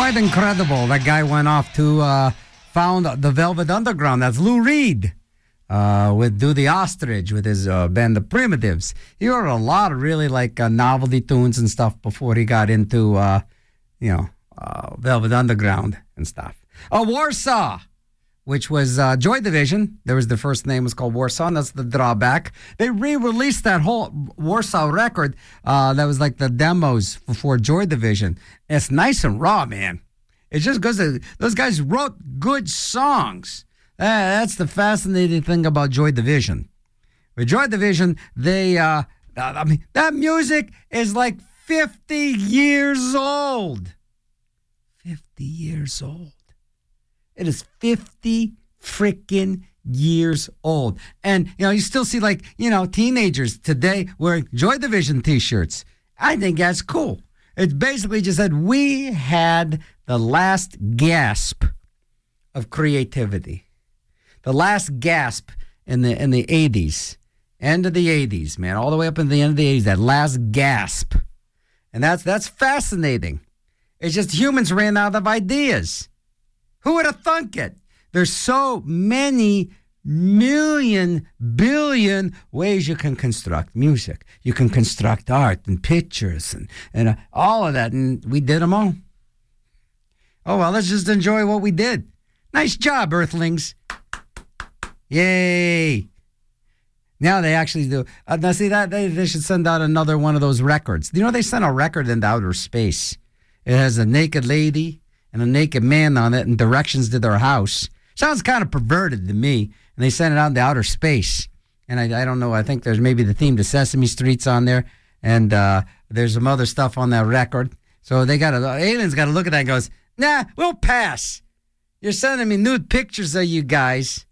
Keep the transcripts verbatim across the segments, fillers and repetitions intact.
quite incredible. That guy went off to uh, found the Velvet Underground. That's Lou Reed uh, with Do the Ostrich with his uh, band The Primitives. He wrote a lot of really like uh, novelty tunes and stuff before he got into uh, you know uh, Velvet Underground and stuff. Uh, Warsaw, which was uh, Joy Division. There was the first name was called Warsaw, and that's the drawback. They re-released that whole Warsaw record uh, that was like the demos before Joy Division. It's nice and raw, man. It's just because those guys wrote good songs. Uh, that's the fascinating thing about Joy Division. With Joy Division, they, uh, I mean, that music is like fifty years old. fifty years old. It is fifty freaking years old. And, you know, you still see, like, you know, teenagers today wearing Joy Division T-shirts. I think that's cool. It basically just said we had the last gasp of creativity. The last gasp in the in the eighties. End of the eighties, man. All the way up in the end of the eighties. That last gasp. And that's that's fascinating. It's just humans ran out of ideas. Who would have thunk it? There's so many million, billion ways you can construct music. You can construct art and pictures and, and uh, all of that, and we did them all. Oh, well, let's just enjoy what we did. Nice job, Earthlings. Yay. Now they actually do. Uh, now, see, that they, they should send out another one of those records. You know, they sent a record into outer space. It has a naked lady and a naked man on it and directions to their house. Sounds kind of perverted to me. And they sent it out into outer space. And I, I don't know, I think there's maybe the theme to Sesame Street's on there. And uh, there's some other stuff on that record. So they got to, aliens got to look at that and goes, nah, we'll pass. You're sending me nude pictures of you guys.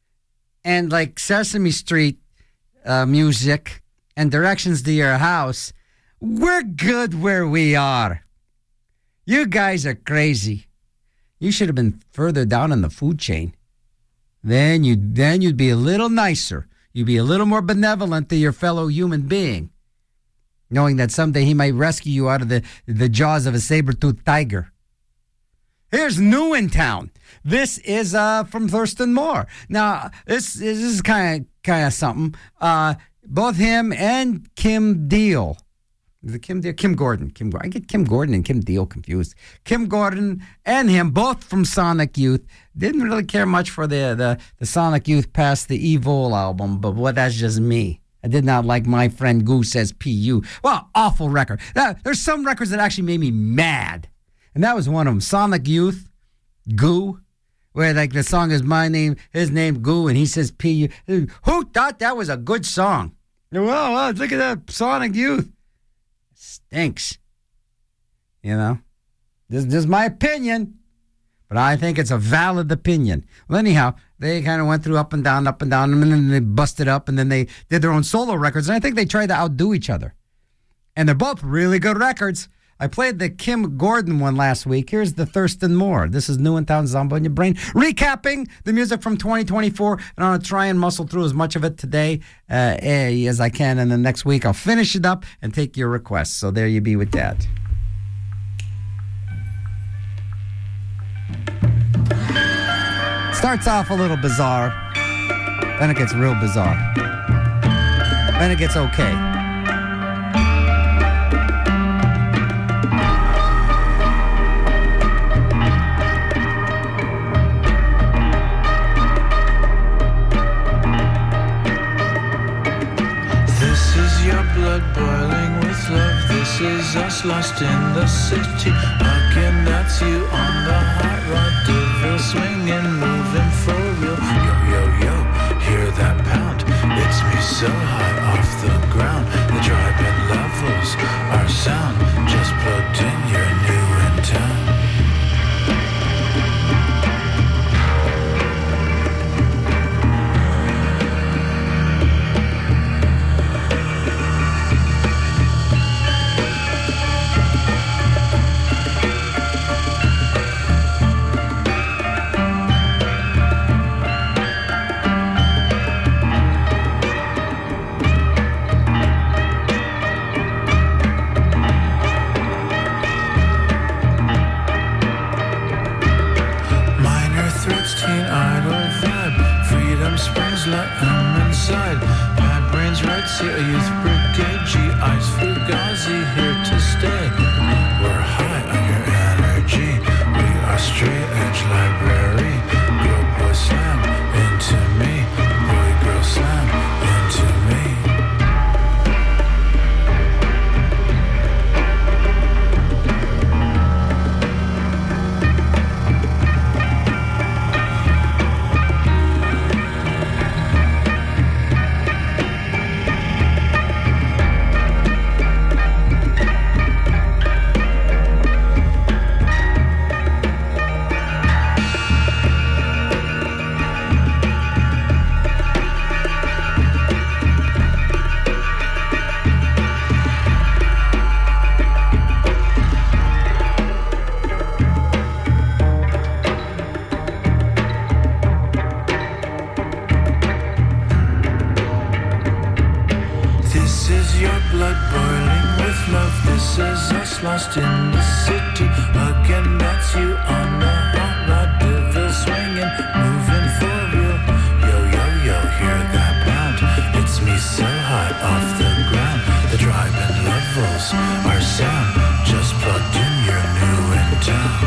And like Sesame Street uh, music and directions to your house. We're good where we are. You guys are crazy. You should have been further down in the food chain. Then you'd, then you'd be a little nicer. You'd be a little more benevolent to your fellow human being, knowing that someday he might rescue you out of the, the jaws of a saber-toothed tiger. Here's New in Town. This is uh, from Thurston Moore. Now, this, this is kind of kind of something. Uh, both him and Kim Deal. Is it Kim Deal? Kim Gordon. Kim. I get Kim Gordon and Kim Deal confused. Kim Gordon and him, both from Sonic Youth, didn't really care much for the the, the Sonic Youth past the Evil album, but what that's just me. I did not like My Friend Goo Says P U. Well, awful record. Uh, there's some records that actually made me mad, and that was one of them. Sonic Youth, Goo, where like the song is my name, his name Goo, and he says P U. Who thought that was a good song? Well, well look at that Sonic Youth. Stinks. You know? This, this is my opinion, but I think it's a valid opinion. Well, anyhow, they kind of went through up and down, up and down, and then they busted up, and then they did their own solo records, and I think they tried to outdo each other. And they're both really good records. I played the Kim Gordon one last week. Here's the Thurston Moore. This is New in Town, Zombo in Your Brain. Recapping the music from twenty twenty-four, and I'm going to try and muscle through as much of it today uh, as I can, and then next week I'll finish it up and take your requests. So there you be with that. Starts off a little bizarre, then it gets real bizarre, then it gets okay. Blood boiling with love. This is us lost in the city. Again, that's you on the hot rod. Deville swinging, moving for real. Yo, yo, yo, hear that pound? It's me so high off the ground. The driving levels are sound. Just plugged in, you're new in town. sixteen idle vibe. Freedom springs, let 'em inside. Bad brains, red sea, a youth brigade. G I's Fugazi, here to stay. We're high on your energy. We are straight edge library. Girl, boy, slam into me. Boy, girl, slam into me. Lost in the city again, that's you on the hot rod, devil swinging, moving for real. Yo, yo, yo, hear that pound? It's me so high off the ground. The driving levels are sound. Just plugged in, you're new in town.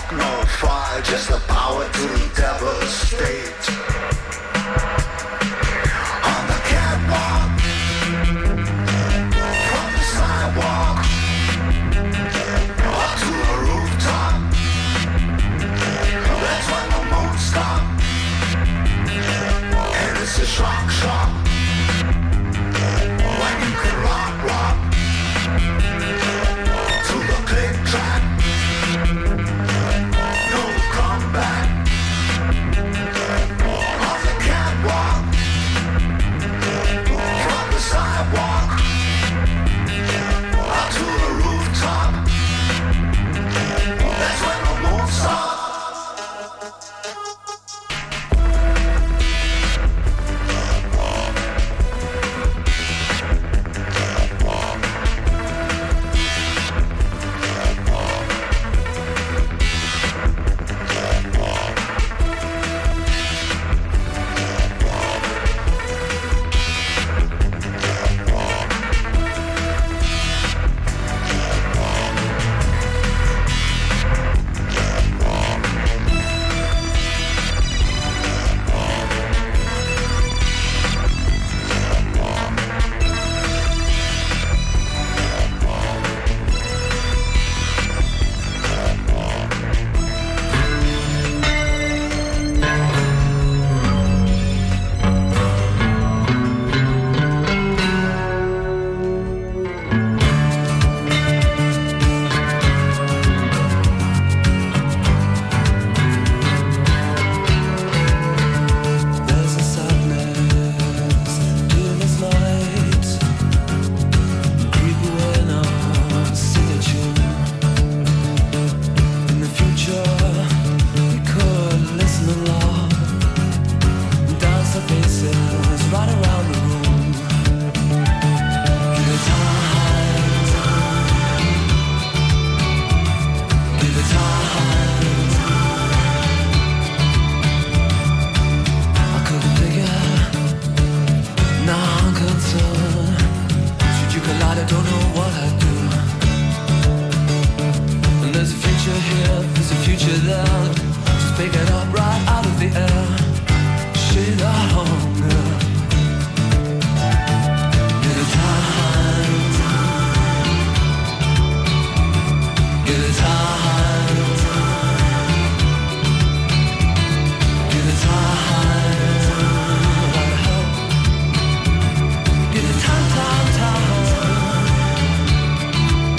no fire, just the power to devastate. On the catwalk, from the sidewalk, up to a rooftop. That's when the moon stops, and it's a shock, shock. When you can rock, rock to the click track. No comeback. On the catwalk, from the sidewalk, out to the rooftop. That's when the moon stops.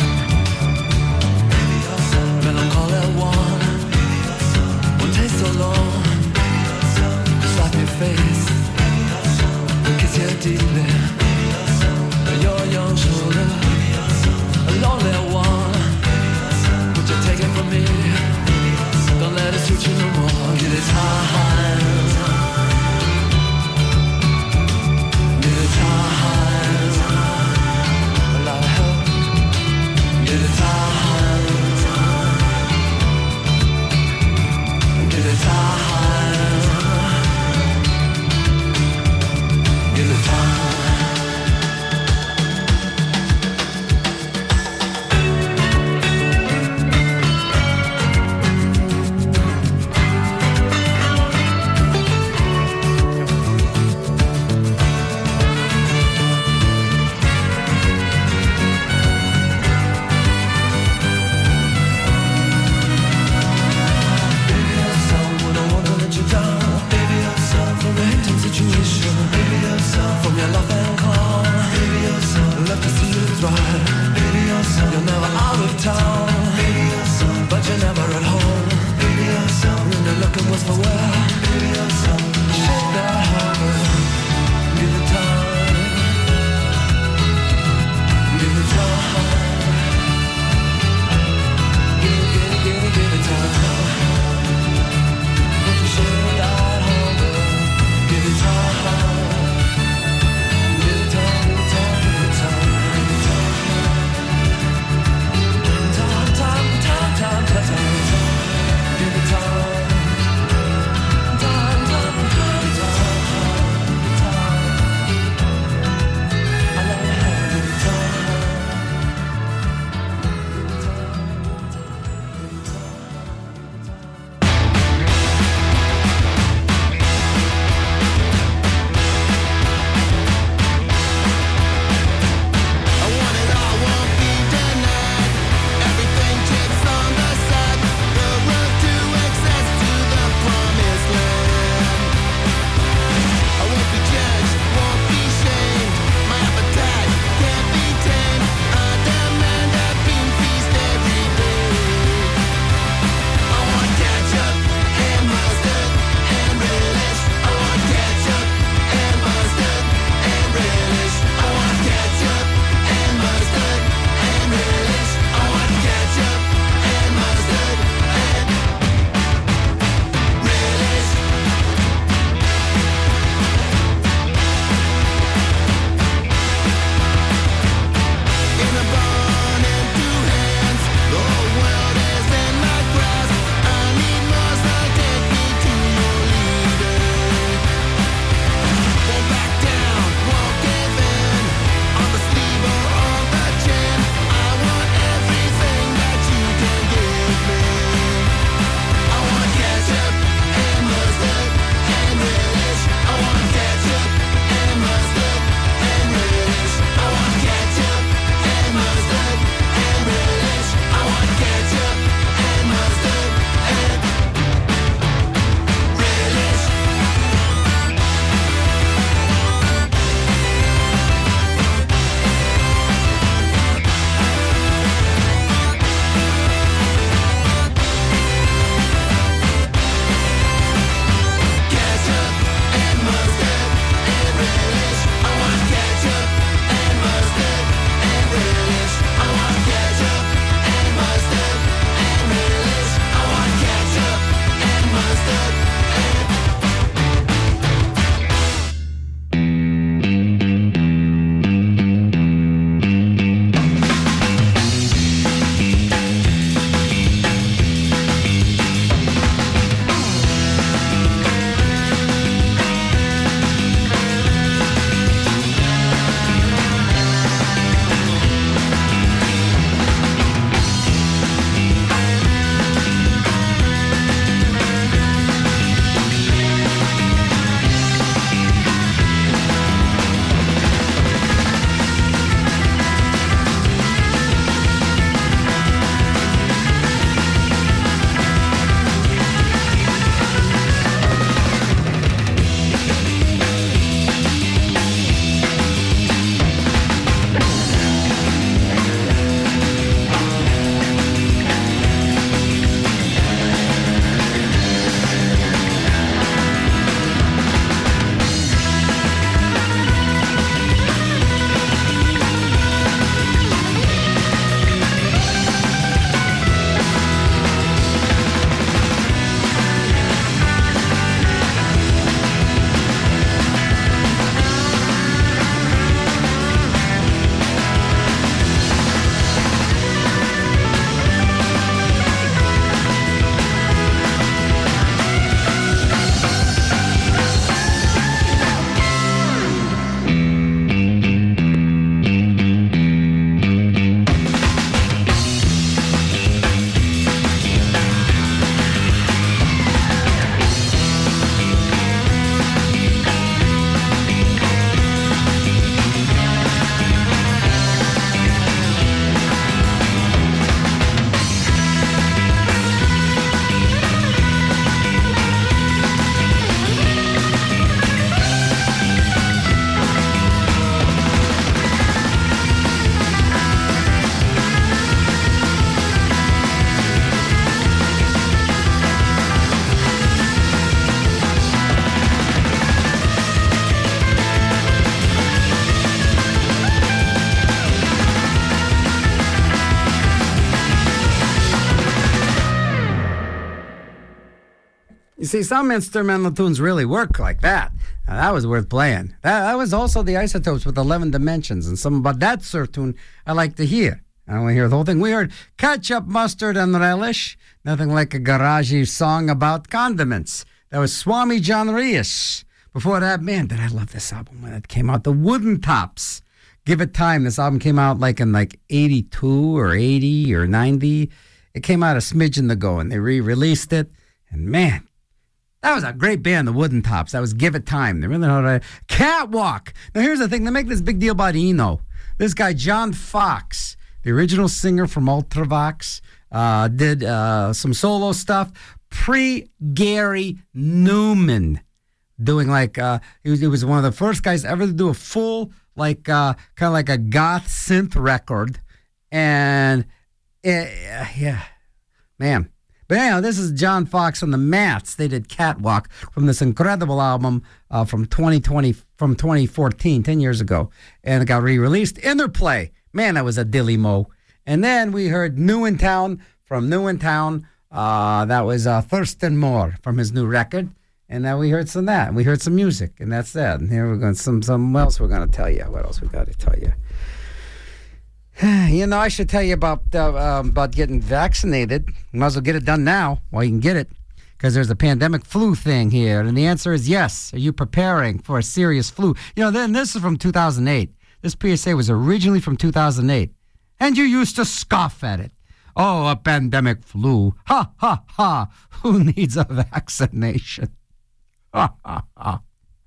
So long. You see, some instrumental tunes really work like that. Now, that was worth playing. That, that was also the Isotopes with eleven Dimensions, and some about that sort of tune I like to hear. I want to hear the whole thing. We heard Ketchup, Mustard, and Relish. Nothing like a garagey song about condiments. That was Swami John Rios. Before that, man, did I love this album when it came out. The Wooden Tops. Give It Time. This album came out like in like eighty-two or eighty or ninety. It came out a smidgen ago, and they re-released it. And man, that was a great band, the Wooden Tops. That was Give It Time. They really know how to... Catwalk. Now, here's the thing. They make this big deal about Eno. This guy, John Fox, the original singer from Ultravox, uh, did uh, some solo stuff. Pre-Gary Newman. Doing like... Uh, he, was, he was one of the first guys ever to do a full, like, uh, kind of like a goth synth record. And, uh, yeah, man... But anyhow, this is John Fox and the Mats. They did Catwalk from this incredible album uh, from twenty twenty, from twenty fourteen, ten years ago. And it got re-released. Interplay. Man, that was a dilly mo. And then we heard New in Town from New in Town. Uh, that was uh, Thurston Moore from his new record. And then we heard some of that. And we heard some music. And that's that. And here we're going some something else we're going to tell you. What else we got to tell you? You know, I should tell you about uh, uh, about getting vaccinated. Might as well get it done now while you can get it, because there's a pandemic flu thing here. And the answer is yes. Are you preparing for a serious flu? You know, then this is from two thousand eight. This P S A was originally from two thousand eight. And you used to scoff at it. Oh, a pandemic flu. Ha, ha, ha. Who needs a vaccination? Ha, ha, ha.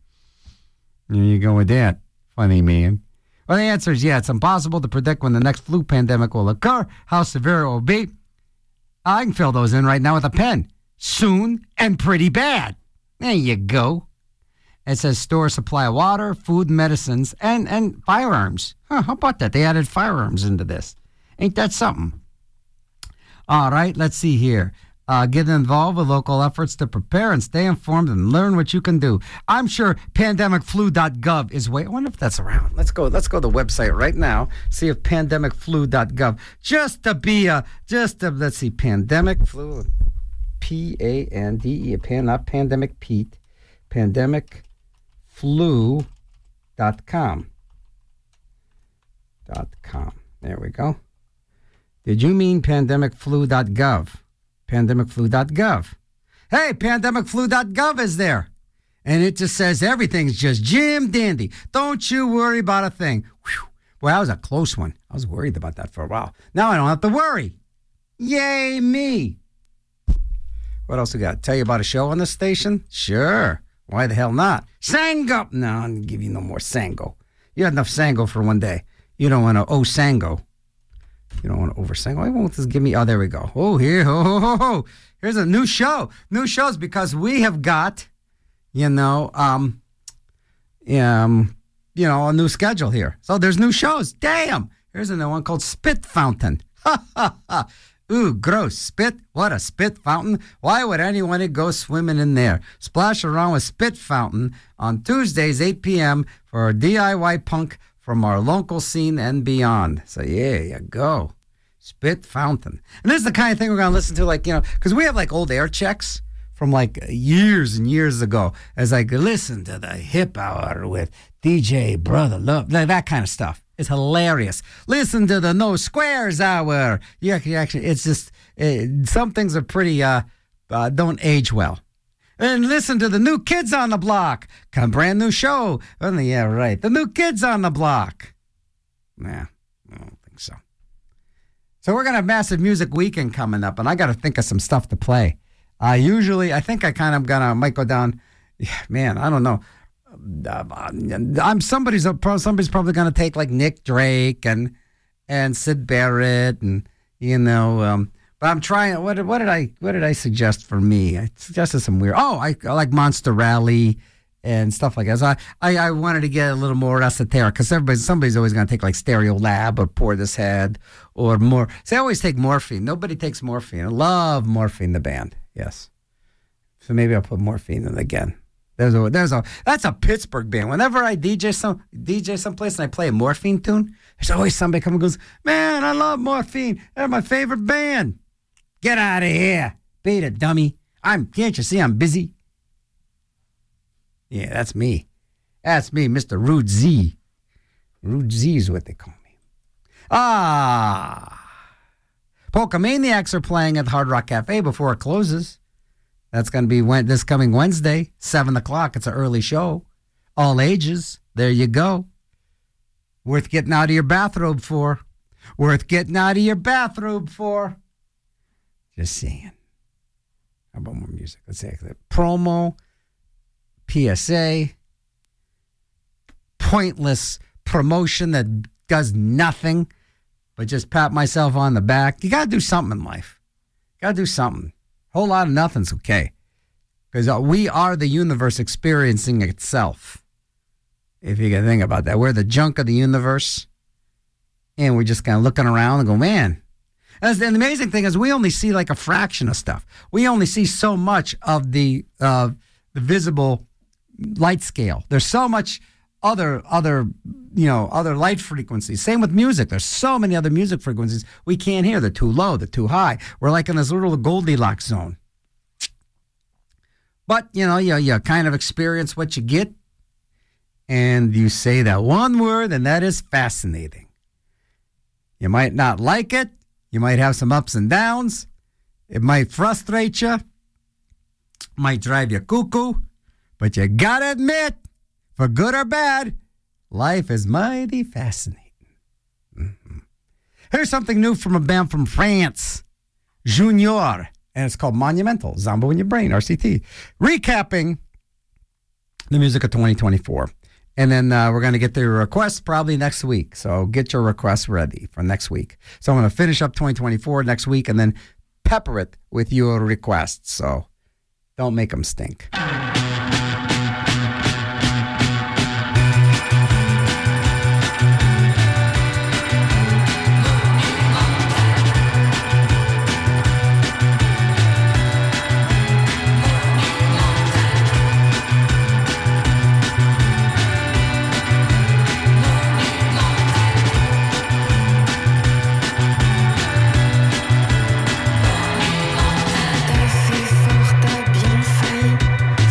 There you go with that. Funny man. Well, the answer is yeah, it's impossible to predict when the next flu pandemic will occur, how severe it will be. I can fill those in right now with a pen. Soon and pretty bad. There you go. It says store a supply of water, food, medicines, and, and firearms. Huh, how about that? They added firearms into this. Ain't that something? All right, let's see here. Uh, get involved with local efforts to prepare and stay informed and learn what you can do. I'm sure pandemic flu dot gov is way. I wonder if that's around. Let's go. Let's go to the website right now. See if pandemic flu dot gov. Just to be a. Just to, let's see. Pandemic flu. P A N D E. Pan not pandemic Pete. pandemic flu dot com. Dot com. There we go. Did you mean pandemic flu dot gov? pandemic flu dot gov. Hey, pandemic flu dot gov is there. And it just says everything's just Jim Dandy. Don't you worry about a thing. Whew. Boy, that was a close one. I was worried about that for a while. Now I don't have to worry. Yay, me. What else we got? Tell you about a show on the station? Sure. Why the hell not? Sango. No, I'll give you no more Sango. You had enough Sango for one day. You don't want to oh Sango. You don't want to oversing. Why won't this give me? Oh, there we go. Oh, here. Oh, oh, oh, oh. Here's a new show. New shows because we have got, you know, um, um, you know, a new schedule here. So there's new shows. Damn. Here's a new one called Spit Fountain. Ha, ha, ha. Ooh, gross. Spit? What a spit fountain. Why would anyone go swimming in there? Splash around with Spit Fountain on Tuesdays, eight p.m. for D I Y punk from our local scene and beyond. So, yeah, you go. Spit Fountain. And this is the kind of thing we're going to listen to, like, you know, because we have, like, old air checks from, like, years and years ago as, like, listen to the hip hour with D J Brother Love, that kind of stuff. It's hilarious. Listen to the No Squares Hour. You actually, actually it's just, it, some things are pretty, uh, uh, don't age well. And listen to the New Kids on the Block. Come brand new show. Oh, yeah, right. The New Kids on the Block. Nah, I don't think so. So we're going to have Massive Music Weekend coming up, and I got to think of some stuff to play. Uh, usually, I think I kind of gonna might go down. Yeah, man, I don't know. I'm somebody's somebody's probably going to take like Nick Drake and and Sid Barrett and you know. Um, But I'm trying. What did what did I what did I suggest for me? I suggested some weird. Oh, I, I like Monster Rally and stuff like that. So I, I, I wanted to get a little more esoteric because everybody somebody's always going to take like Stereo Lab or Pour This Head or more. See, I always take morphine. Nobody takes morphine. I love Morphine, the band. Yes. So maybe I'll put Morphine in again. There's a there's a that's a Pittsburgh band. Whenever I D J some D J someplace and I play a Morphine tune, there's always somebody coming and goes, "Man, I love Morphine. They're my favorite band." Get out of here. Beat it, dummy. I'm, can't you see I'm busy? Yeah, that's me. That's me, Mister Rude Z. Rude Z is what they call me. Ah. Polka Maniacs are playing at the Hard Rock Cafe before it closes. That's going to be when, this coming Wednesday, seven o'clock. It's an early show. All ages. There you go. Worth getting out of your bathrobe for. Worth getting out of your bathrobe for. Just saying. How about more music? Let's say promo, P S A, pointless promotion that does nothing but just pat myself on the back. You got to do something in life. Got to do something. A whole lot of nothing's okay. Because we are the universe experiencing itself. If you can think about that. We're the junk of the universe. And we're just kind of looking around and go, man. And the amazing thing is we only see like a fraction of stuff. We only see so much of the uh, the visible light scale. There's so much other, other, you know, other light frequencies. Same with music. There's so many other music frequencies we can't hear. They're too low. They're too high. We're like in this little Goldilocks zone. But, you know, you, you kind of experience what you get. And you say that one word, and that is fascinating. You might not like it. You might have some ups and downs. It might frustrate you. Might drive you cuckoo. But you gotta admit, for good or bad, life is mighty fascinating. Mm-hmm. Here's something new from a band from France, Junior, and it's called Monumental, Zombo in Your Brain, R C T. Recapping the music of twenty twenty-four. And then uh, we're going to get the requests probably next week. So get your requests ready for next week. So I'm going to finish up twenty twenty-four next week and then pepper it with your requests. So don't make them stink. T'as fait fort, t'as bien fait.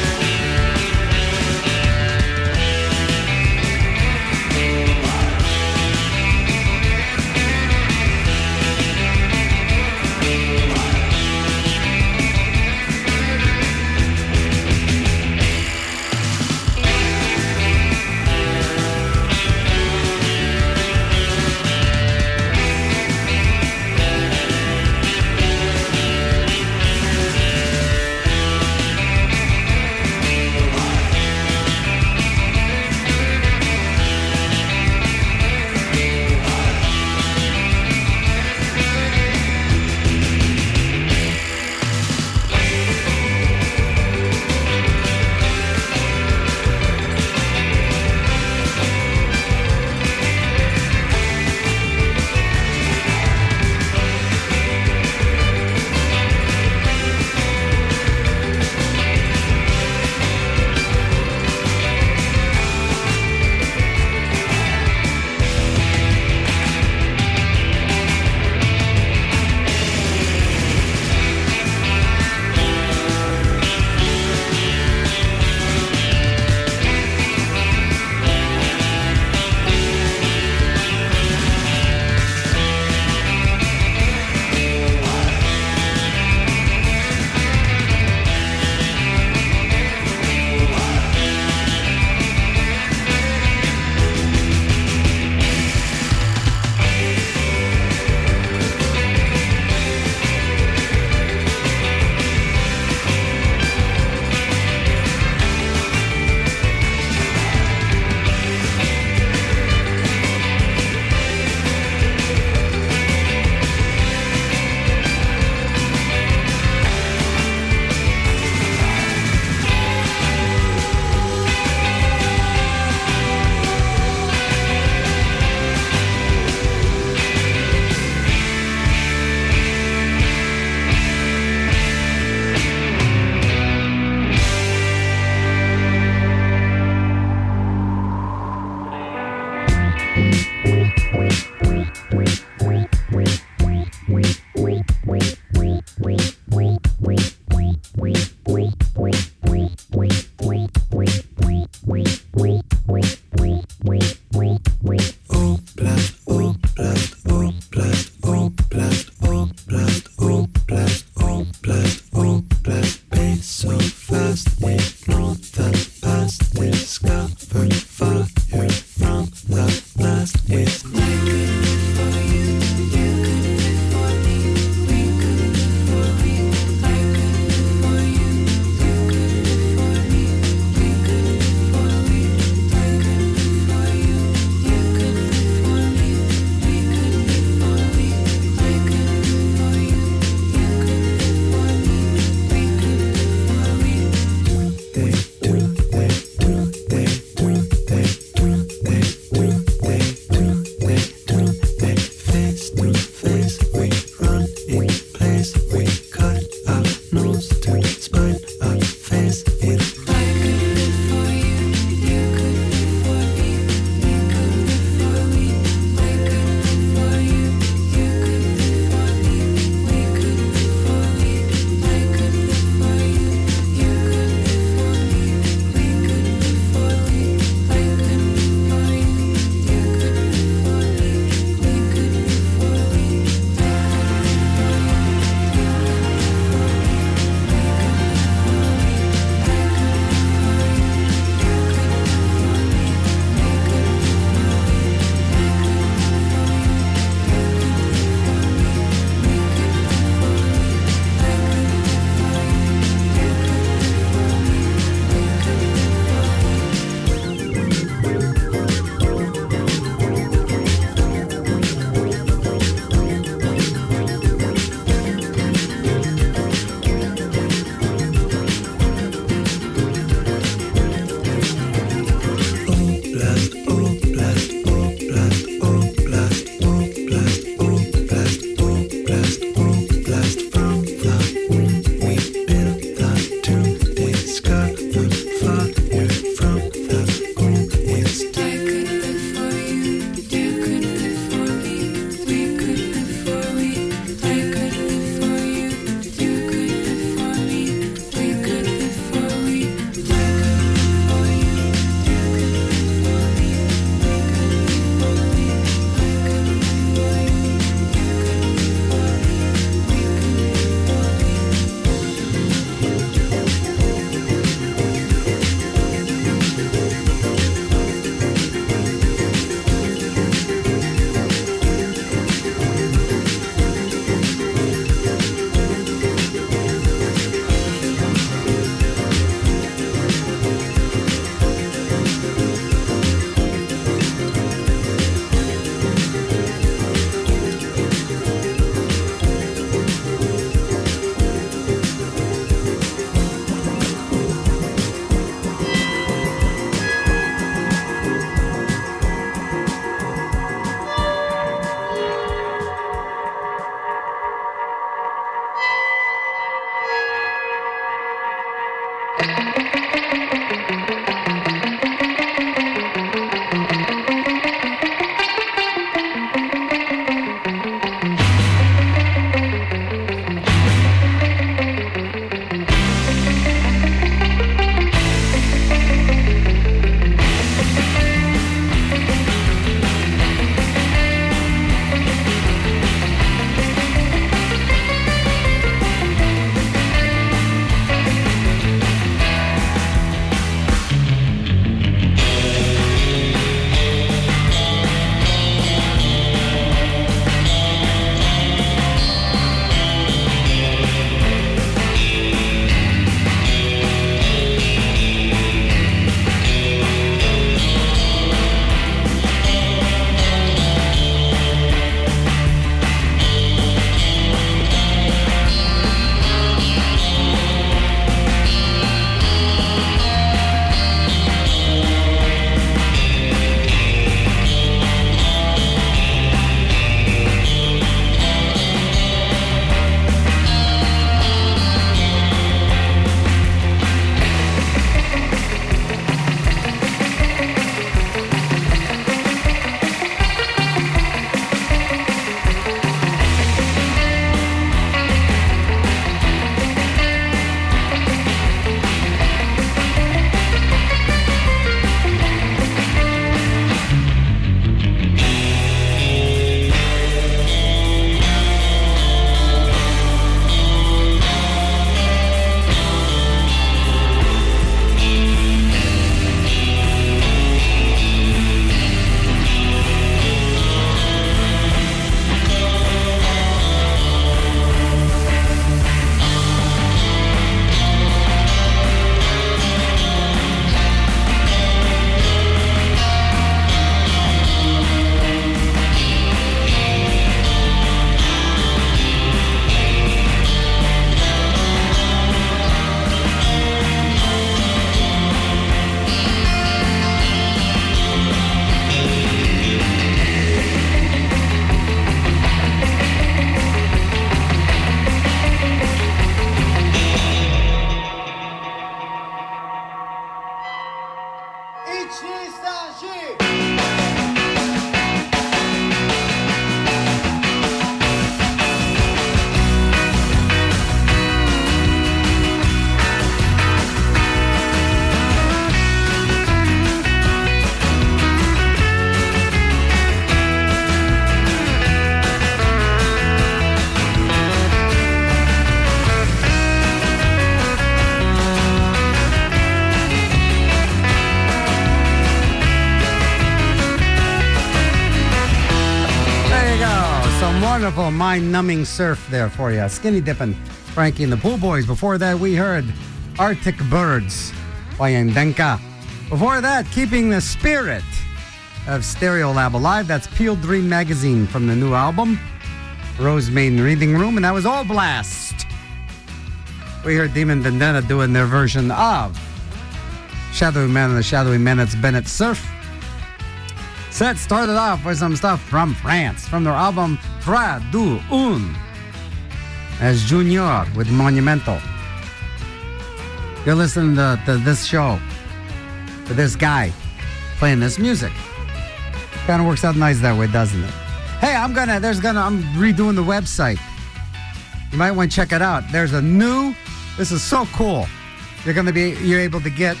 beautiful, mind-numbing surf there for you. Skinny Dippin', Frankie and the Pool Boys. Before that, we heard Arctic Birds by Ndenka. Before that, Keeping the Spirit of Stereolab Alive. That's Peel Dream Magazine from the new album, Rose Maiden Reading Room, and that was All Blast. We heard Demon Vendetta doing their version of Shadowy Man and the Shadowy Minutes Bennett Surf. Set started off with some stuff from France, from their album Trois, Deux, Un, as Junior with Monumental. You're listening to, to this show, to this guy playing this music. Kind of works out nice that way, doesn't it? Hey, I'm gonna, there's gonna, I'm redoing the website. You might want to check it out. There's a new, this is so cool. You're gonna be, you're able to get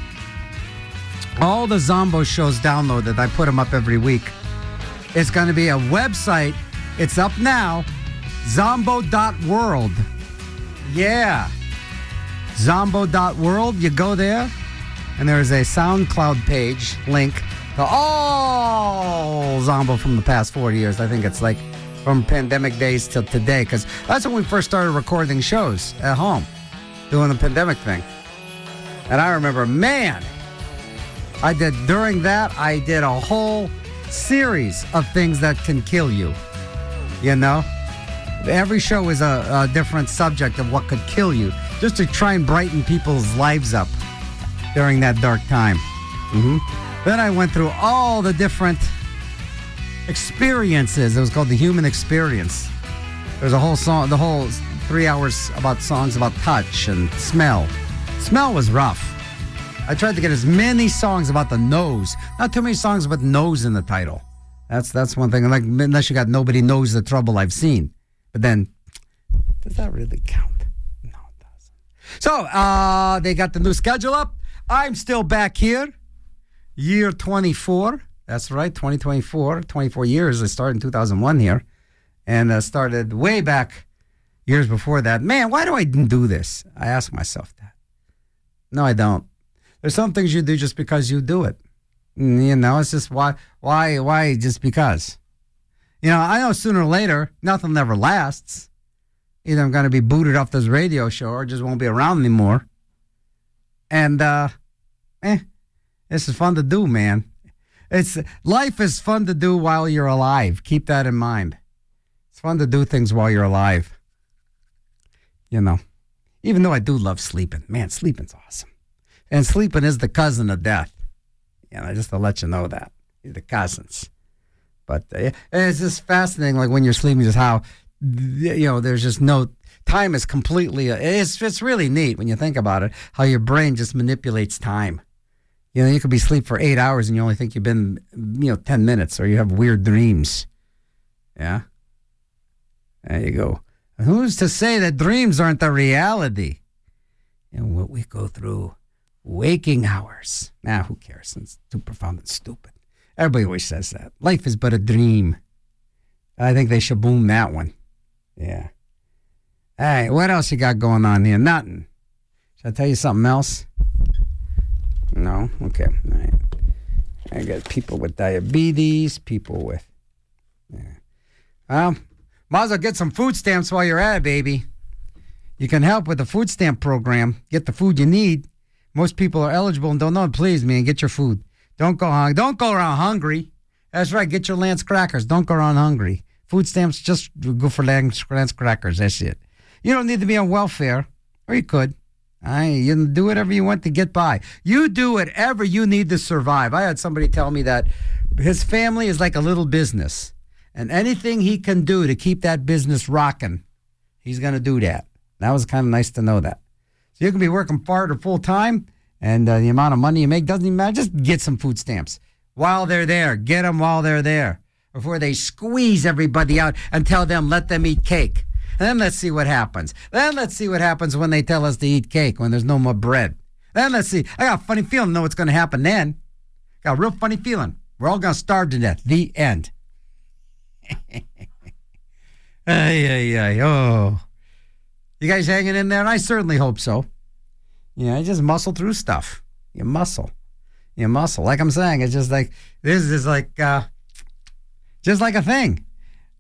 all the Zombo shows downloaded. I put them up every week. It's going to be a website. It's up now. Zombo dot world. Yeah. Zombo dot world. You go there, and there's a SoundCloud page link to all Zombo from the past forty years. I think it's like from pandemic days till today, because that's when we first started recording shows at home, doing the pandemic thing. And I remember, man, I did, during that, I did a whole series of things that can kill you. You know? Every show is a, a different subject of what could kill you, just to try and brighten people's lives up during that dark time. Mm-hmm. Then I went through all the different experiences. It was called The Human Experience. There's a whole song, the whole three hours about songs about touch and smell. Smell was rough. I tried to get as many songs about the nose. Not too many songs with nose in the title. That's that's one thing. Like, unless you got Nobody Knows the Trouble I've Seen. But then, does that really count? No, it doesn't. So, uh, they got the new schedule up. I'm still back here. Year twenty-four. That's right, twenty twenty-four. twenty-four years. I started in two thousand one here. And uh, started way back years before that. Man, why do I do this? I ask myself that. No, I don't. There's some things you do just because you do it. You know, it's just why, why, why just because. You know, I know sooner or later, nothing never lasts. Either I'm going to be booted off this radio show or just won't be around anymore. And, uh, eh, this is fun to do, man. It's life is fun to do while you're alive. Keep that in mind. It's fun to do things while you're alive. You know, even though I do love sleeping. Man, sleeping's awesome. And sleeping is the cousin of death. You know, just to let you know that. You're the cousins. But uh, it's just fascinating, like when you're sleeping, just how, you know, there's just no, time is completely, it's, it's really neat when you think about it, how your brain just manipulates time. You know, you could be asleep for eight hours and you only think you've been, you know, ten minutes, or you have weird dreams. Yeah? There you go. Who's to say that dreams aren't the reality? And what we go through. Waking hours. Nah, who cares? It's too profound and stupid. Everybody always says that. Life is but a dream. I think they should boom that one. Yeah. All right, what else you got going on here? Nothing. Should I tell you something else? No? Okay. All right. I got people with diabetes, people with... Yeah. Well, might as well get some food stamps while you're at it, baby. You can help with the food stamp program. Get the food you need. Most people are eligible and don't know. Please, man, get your food. Don't go hung- Don't go around hungry. That's right. Get your Lance crackers. Don't go around hungry. Food stamps, just go for Lance, Lance crackers. That's it. You don't need to be on welfare, or you could. I, you can do whatever you want to get by. You do whatever you need to survive. I had somebody tell me that his family is like a little business, and anything he can do to keep that business rocking, he's going to do that. That was kind of nice to know that. So you can be working part or full time, and uh, the amount of money you make doesn't even matter. Just get some food stamps while they're there. Get them while they're there before they squeeze everybody out and tell them, let them eat cake. And then let's see what happens. Then let's see what happens when they tell us to eat cake, when there's no more bread. Then let's see. I got a funny feeling, know what's going to happen then. Got a real funny feeling. We're all going to starve to death. The end. Ay, ay, ay. Oh. You guys hanging in there? And I certainly hope so. You know, you just muscle through stuff. You muscle. You muscle. Like I'm saying, it's just like, this is like, uh, just like a thing.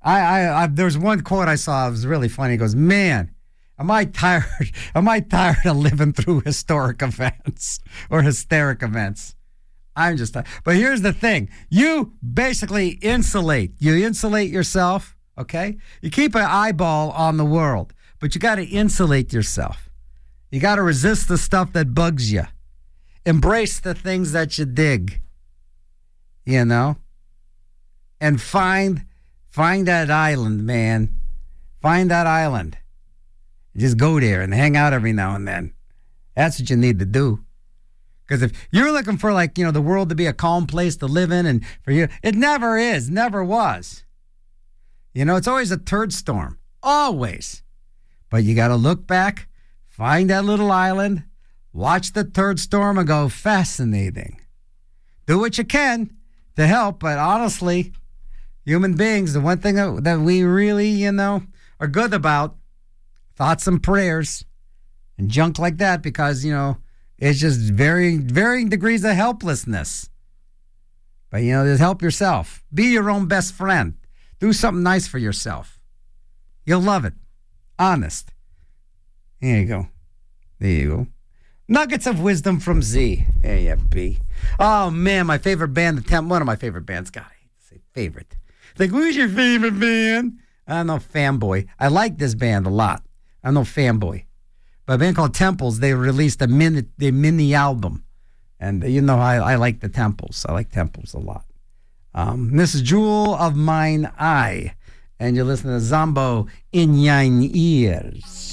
I, I, I there's one quote I saw. It was really funny. He goes, "Man, am I tired? Am I tired of living through historic events or hysteric events? I'm just tired." But here's the thing: you basically insulate. You insulate yourself. Okay, you keep an eyeball on the world, but you got to insulate yourself. You got to resist the stuff that bugs you. Embrace the things that you dig. You know, and find find that island, man. Find that island. Just go there and hang out every now and then. That's what you need to do. Because if you're looking for, like, you know, the world to be a calm place to live in, and for you, it never is, never was. You know, it's always a turd storm. Always. But you got to look back, find that little island, watch the turd storm and go, fascinating. Do what you can to help, but honestly, human beings, the one thing that, that we really, you know, are good about, thoughts and prayers and junk like that, because, you know, it's just varying, varying degrees of helplessness. But, you know, just help yourself. Be your own best friend. Do something nice for yourself. You'll love it. Honest. There you go. There you go. Nuggets of wisdom from Z. There you be. Oh, man, my favorite band, the Temp, one of my favorite bands. God, I hate to say favorite. Like, who's your favorite band? I'm no fanboy. I like this band a lot. I'm no fanboy. But a band called Temples, they released a mini, a mini album. And, you know, I, I like the Temples. I like Temples a lot. Um, this is Jewel of Mine Eye. And you're listening to Zombo in Yine Ears.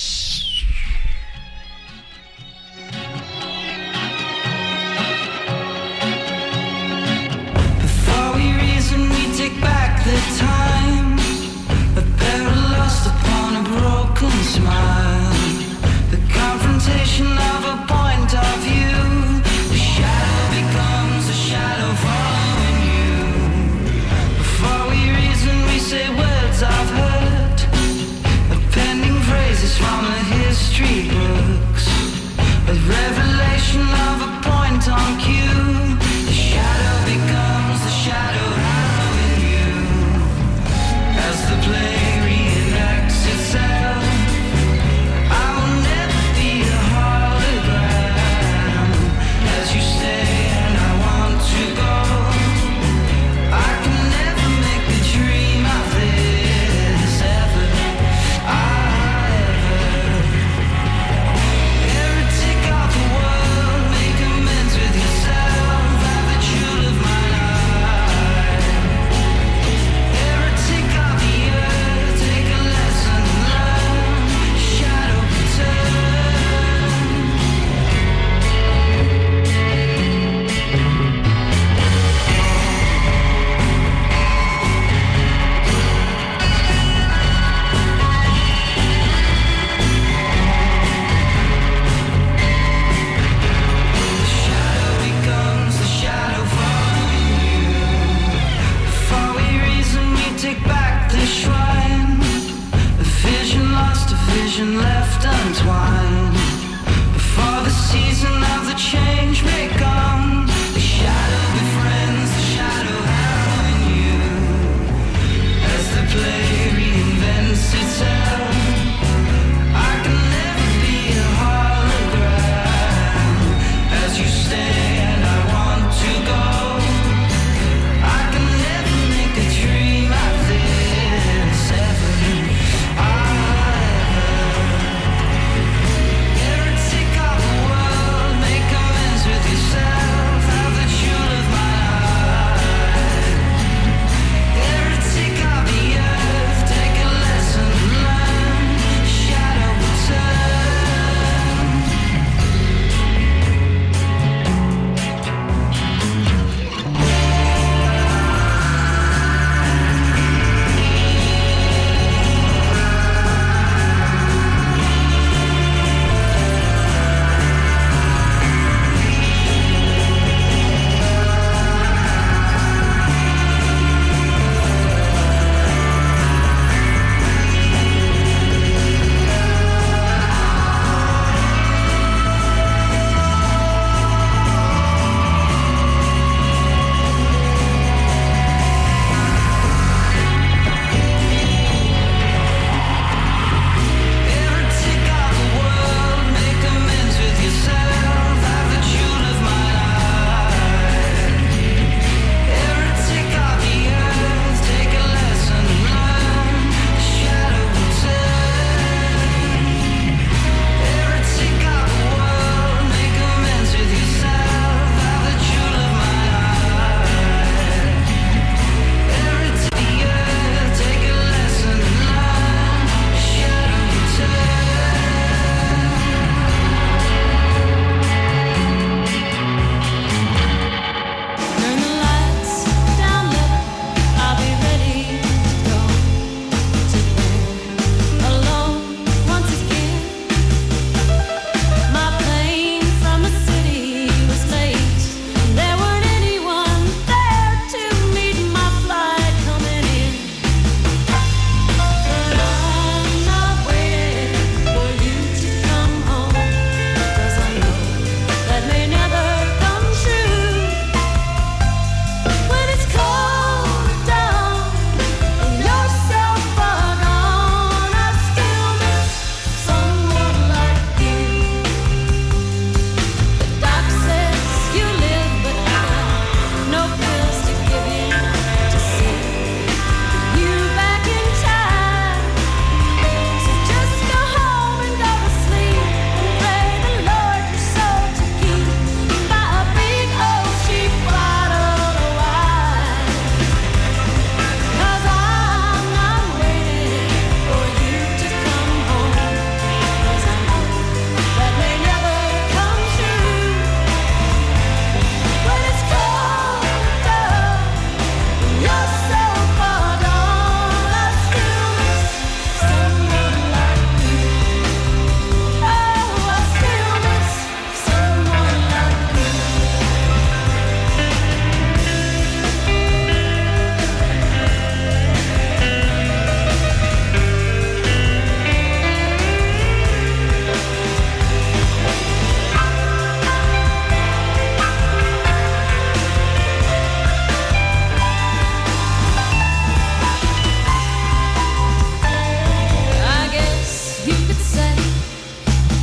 Before we reason, we take back the time. A parrot lost upon a broken smile. The confrontation of a point of view. The shadow becomes a shadow following you. Before we reason, we say words of hurt. Appending phrases from the history books. A revelation of a point on cue. The shadow becomes the shadow following you. As the play reenacts itself, I will never be a hologram. As you stay and I want to go, I can never make a dream of this ever. I ever. Heretic of the world, make amends with yourself. Have the jewel of my life. Heretic of the earth, take a lesson and learn. Shadow return. The shadow becomes the shadow following you. Before we reason, we take back the shrine. A vision lost, a vision left untwined. Before the season of the change may come, the shadow befriends the shadow howling you. As the play reinvents itself, I can never be a hologram. As you stay and I want to go, I can never make a dream of this ever. I ever. Heretic of the world, make a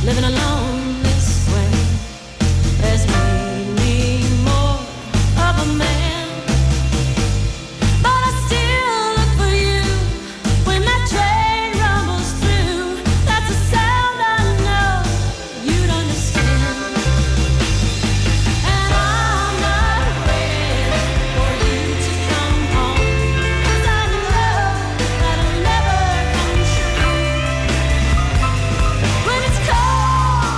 living alone this way has made me more of a man. But I still look for you when that train rumbles through. That's a sound I know you'd understand. And I'm not waiting for you to come home, 'cause I know that'll never come true. When it's cold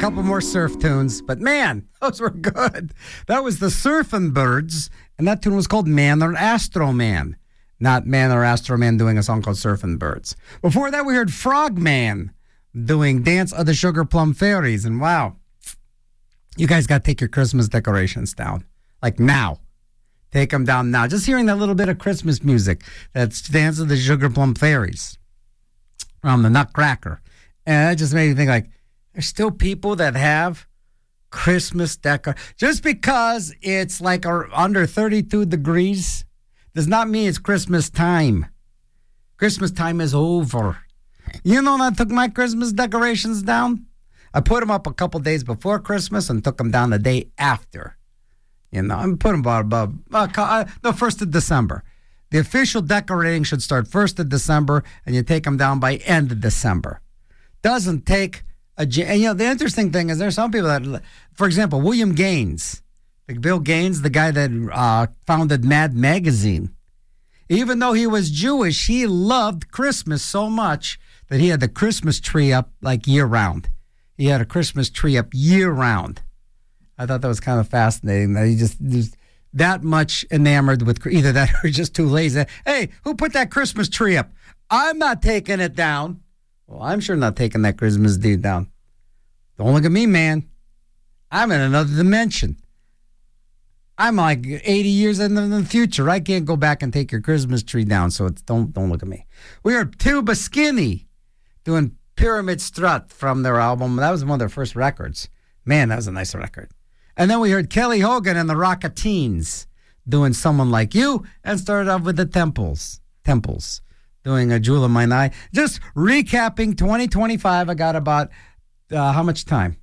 couple more surf tunes, but man, those were good. That was the Surfing Birds, and that tune was called Man or Astro Man. Not Man or Astro Man doing a song called Surfing Birds. Before that, we heard Frogman doing Dance of the Sugar Plum Fairies, and wow, you guys got to take your Christmas decorations down. Like now. Take them down now. Just hearing that little bit of Christmas music, that's Dance of the Sugar Plum Fairies from the Nutcracker. And that just made me think, like, there's still people that have Christmas decor. Just because it's like a, under thirty-two degrees does not mean it's Christmas time. Christmas time is over. You know, I took my Christmas decorations down. I put them up a couple days before Christmas and took them down the day after. You know, I'm putting about above uh, the first of December. The official decorating should start first of December, and you take them down by end of December. Doesn't take a. And you know, the interesting thing is there's some people that, for example, William Gaines, like Bill Gaines, the guy that uh, founded Mad Magazine. Even though he was Jewish, he loved Christmas so much that he had the Christmas tree up like year round. He had a Christmas tree up year round. I thought that was kind of fascinating that he just was that much enamored with either that or just too lazy. Hey, who put that Christmas tree up? I'm not taking it down. Well, I'm sure not taking that Christmas tree down. Don't look at me, man. I'm in another dimension. I'm like eighty years in the future. I can't go back and take your Christmas tree down, so it's, don't don't look at me. We heard Tuba Skinny doing Pyramid Strut from their album. That was one of their first records. Man, that was a nice record. And then we heard Kelly Hogan and the Rocketeens doing Someone Like You, and started off with the Temples. Temples doing a Jewel in My Eye. Just recapping twenty twenty-five. I got about, uh, how much time?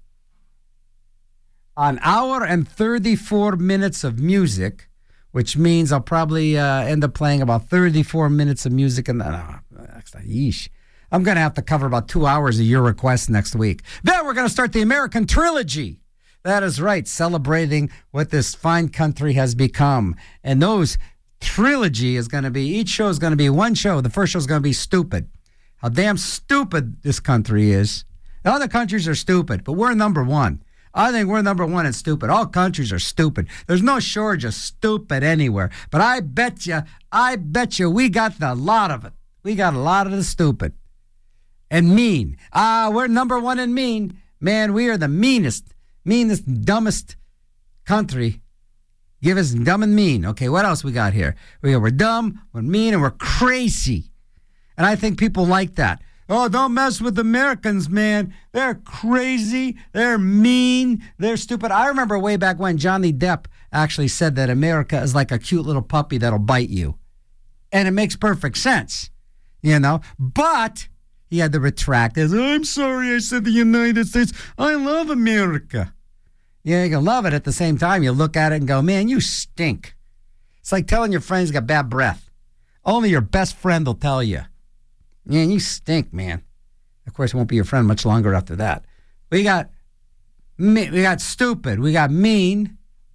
An hour and thirty-four minutes of music, which means I'll probably uh, end up playing about thirty-four minutes of music. And then, oh, yeesh. I'm going to have to cover about two hours of your requests next week. Then we're going to start the American Trilogy. That is right, celebrating what this fine country has become. And those trilogy is going to be, each show is going to be one show. The first show is going to be stupid. How damn stupid this country is. The other countries are stupid, but we're number one. I think we're number one in stupid. All countries are stupid. There's no shortage of stupid anywhere. But I bet you, I bet you we got a lot of it. We got a lot of the stupid. And mean. Ah, we're number one in mean. Man, we are the meanest. Meanest, dumbest country. Give us dumb and mean. Okay, what else we got here? We we're dumb, we're mean, and we're crazy. And I think people like that. Oh, don't mess with Americans, man. They're crazy. They're mean. They're stupid. I remember way back when Johnny Depp actually said that America is like a cute little puppy that'll bite you. And it makes perfect sense, you know. But he had to retract it. I'm sorry I said the United States. I love America. Yeah, you can love it at the same time. You look at it and go, man, you stink. It's like telling your friends you got bad breath. Only your best friend will tell you. Man, you stink, man. Of course, it won't be your friend much longer after that. We got, we got stupid. We got mean.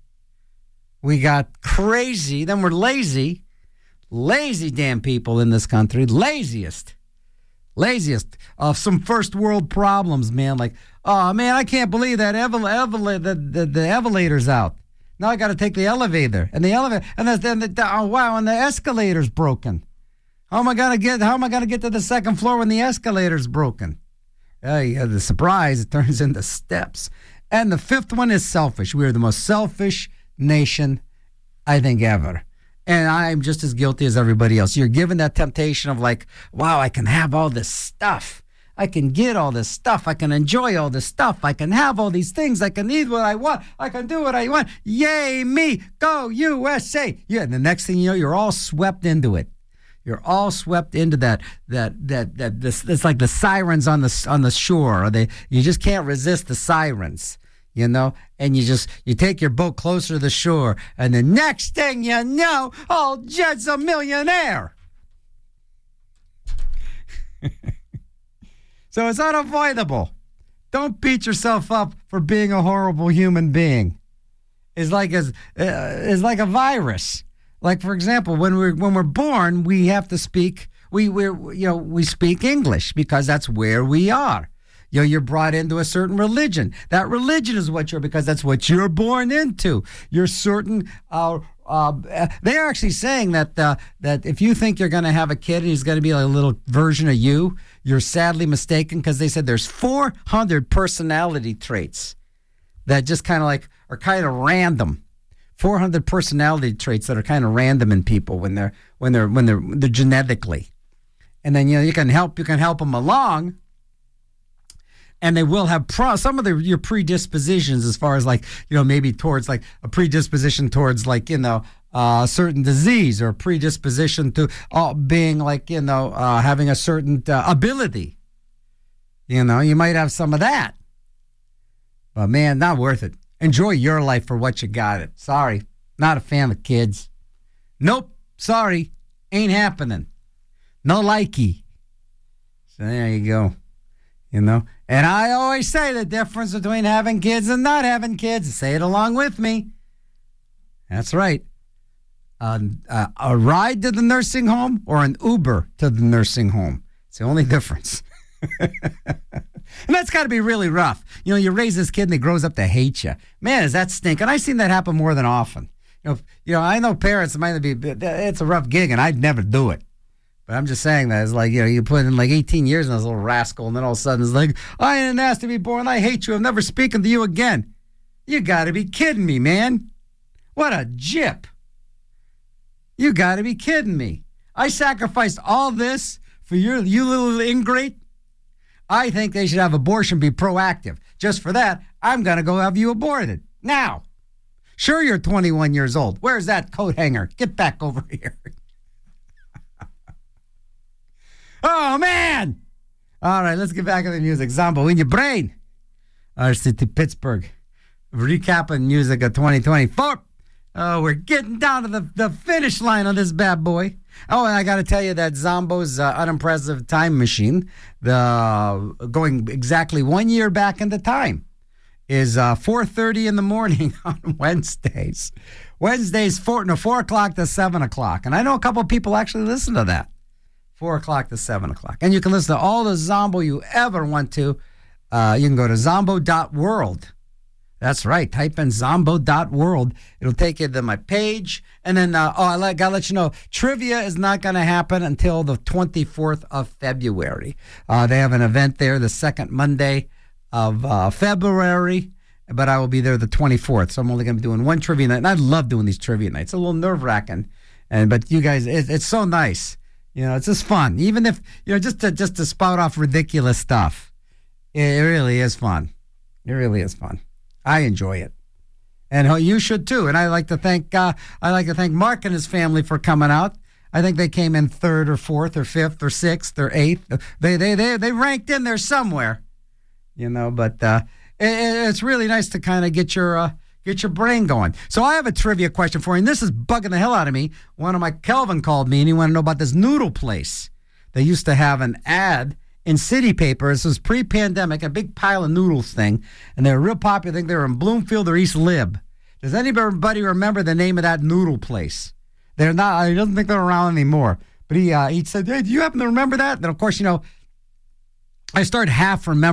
We got crazy. Then we're lazy. Lazy damn people in this country. Laziest. Laziest of some first world problems, man. Like, oh, man, I can't believe that evel- evel- the, the, the elevator's out. Now I got to take the elevator. And the elevator, and then the, the, oh, wow, and the escalator's broken. How am I gonna get? How am I gonna get to the second floor when the escalator's broken? Uh, yeah, the surprise, it turns into steps. And the fifth one is selfish. We are the most selfish nation, I think, ever. And I'm just as guilty as everybody else. You're given that temptation of like, wow, I can have all this stuff. I can get all this stuff. I can enjoy all this stuff. I can have all these things. I can eat what I want. I can do what I want. Yay, me. Go U S A. Yeah, and the next thing you know, you're all swept into it. You're all swept into that, that, that, that, this, it's like the sirens on the, on the shore. Or they, you just can't resist the sirens, you know? And you just, you take your boat closer to the shore, and the next thing you know, old Jed's a millionaire. So it's unavoidable. Don't beat yourself up for being a horrible human being. It's like a, uh, it's like a virus. Like, for example, when we're when we're born, we have to speak. We we you know we speak English because that's where we are. You know, you're brought into a certain religion. That religion is what you're, because that's what you're born into. You're certain, uh, uh, they're actually saying that, uh, that if you think you're going to have a kid and he's going to be like a little version of you, you're sadly mistaken, because they said there's four hundred personality traits that just kind of like are kind of random. four hundred personality traits that are kind of random in people when they're, when they're, when they're, they're genetically. And then, you know, you can help, you can help them along. And they will have pro- some of the, your predispositions as far as like, you know, maybe towards like a predisposition towards like, you know, uh, certain disease, or a predisposition to uh, being like, you know, uh, having a certain uh, ability. You know, you might have some of that. But man, not worth it. Enjoy your life for what you got it. Sorry, not a fan of kids. Nope, sorry, ain't happening. No likey. So there you go. You know, and I always say the difference between having kids and not having kids. Say it along with me. That's right. Uh, uh, a ride to the nursing home or an Uber to the nursing home. It's the only difference. And that's got to be really rough. You know, you raise this kid and he grows up to hate you. Man, does that stink? And I've seen that happen more than often. You know, you know, I know parents might be, it's a rough gig, and I'd never do it. But I'm just saying that it's like, you know, you put in like eighteen years in this little rascal, and then all of a sudden it's like, I didn't ask to be born. I hate you. I'm never speaking to you again. You got to be kidding me, man. What a jip. You got to be kidding me. I sacrificed all this for your, you little ingrate. I think they should have abortion be proactive. Just for that, I'm going to go have you aborted. Now. Sure, you're twenty-one years old. Where's that coat hanger? Get back over here. Oh, man. All right, let's get back to the music. Zombo in your brain. Our city, Pittsburgh. Recapping music of twenty twenty-four. Oh, we're getting down to the, the finish line on this bad boy. Oh, and I got to tell you that Zombo's uh, unimpressive time machine, the going exactly one year back into time, is uh, four thirty in the morning on Wednesdays. Wednesdays, four, no, four o'clock to seven o'clock. And I know a couple of people actually listen to that. four o'clock to seven o'clock. And you can listen to all the Zombo you ever want to. Uh, you can go to zombo dot world. That's right. Type in zombo dot world. It'll take you to my page. And then, uh, oh, I got to let you know, trivia is not going to happen until the twenty-fourth of February. Uh, they have an event there the second Monday of uh, February, but I will be there the twenty-fourth. So I'm only going to be doing one trivia night. And I love doing these trivia nights. It's a little nerve-wracking. And, but you guys, it, it's so nice. You know, it's just fun. Even if, you know, just to, just to spout off ridiculous stuff. It, it really is fun. It really is fun. I enjoy it, and you should too. And I like to thank uh, I like to thank Mark and his family for coming out. I think they came in third or fourth or fifth or sixth or eighth. They they they they ranked in there somewhere, you know. But uh, it, it's really nice to kind of get your uh, get your brain going. So I have a trivia question for you, and this is bugging the hell out of me. One of my Kelvin called me, and he wanted to know about this noodle place. They used to have an ad in city paper. This was pre-pandemic, a big pile of noodles thing, and they were real popular. I think they were in Bloomfield or East Lib. Does anybody remember the name of that noodle place? They're not. I don't think they're around anymore. But he uh, he said, "Hey, do you happen to remember that?" And of course, you know, I started half remembering.